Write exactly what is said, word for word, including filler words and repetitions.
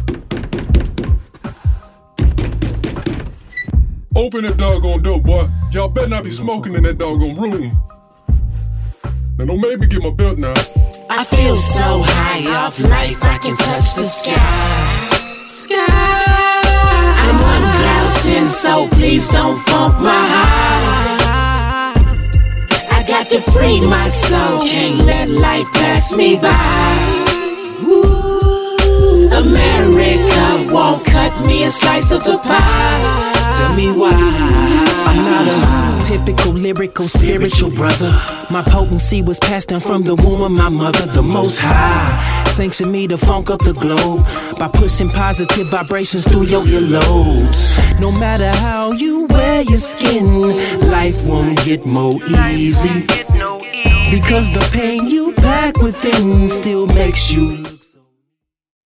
Open that doggone door, boy. Y'all better not be smoking in that doggone room. Now don't make me get my belt now. I feel so high off life, I can touch the sky. Sky. I'm on cloud ten, so please don't funk my high. I got to free my soul, can't let life pass me by. Ooh, America won't cut me a slice of the pie. Tell me why. I'm not a typical lyrical spiritual brother. My potency was passed down from the womb of my mother, the Most High. Sanctioned me to funk up the globe by pushing positive vibrations through your earlobes. No matter how you wear your skin, life won't get more easy, because the pain you pack within still makes you